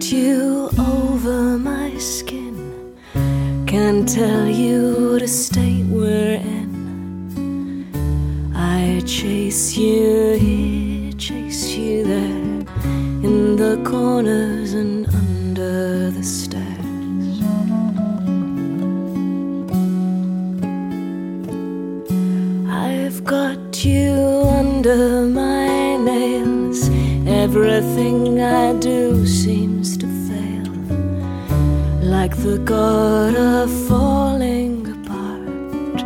you over my skin. Can't tell you what a state we're in. I chase you here, chase you there, in the corners and under the stairs. I've got you under my nails. Everything I do seems to fail, like the god of falling apart.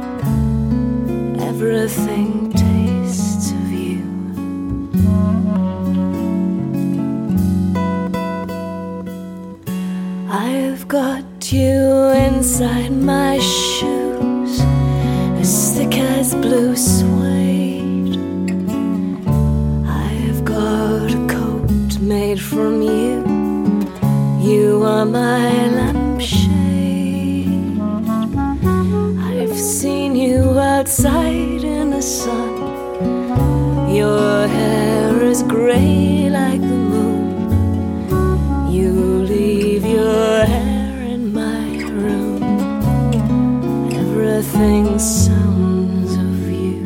Everything tastes of you. I've got you inside my shoes, as thick as blue suede. I've got a coat made from you. You are my lampshade. I've seen you outside in the sun. Your hair is grey like the moon. You leave your hair in my room. Everything sounds of you.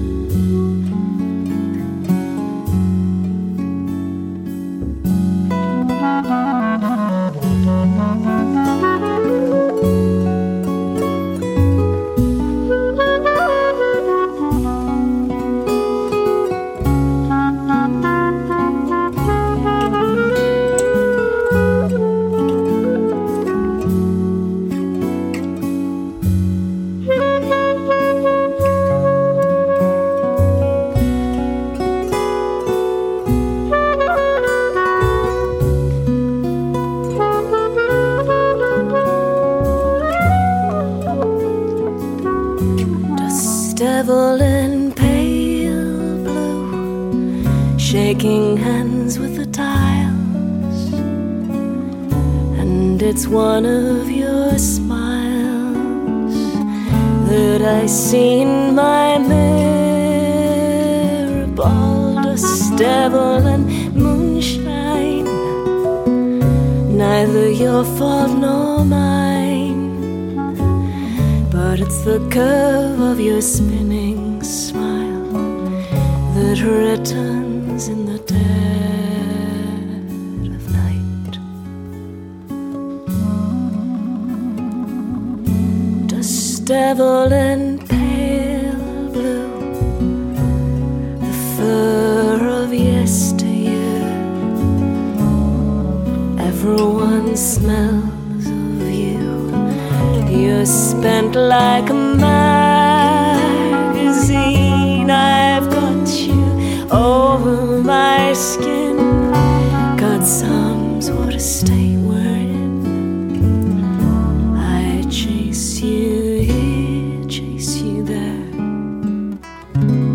Devil in pale blue, shaking hands with the tiles. And it's one of your smiles that I see in my mirror. Baldest devil and moonshine, neither your fault nor mine. But it's the curve of your spinning smile that returns in the dead of night. Dust devil in pale blue, the fur of yesteryear. Everyone smells. You're spent like a magazine. I've got you over my skin. God sums what a state we're in. I chase you here, chase you there,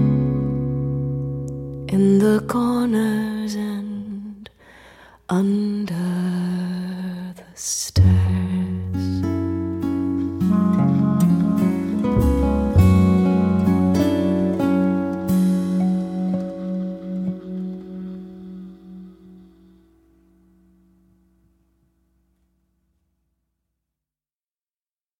in the corners and under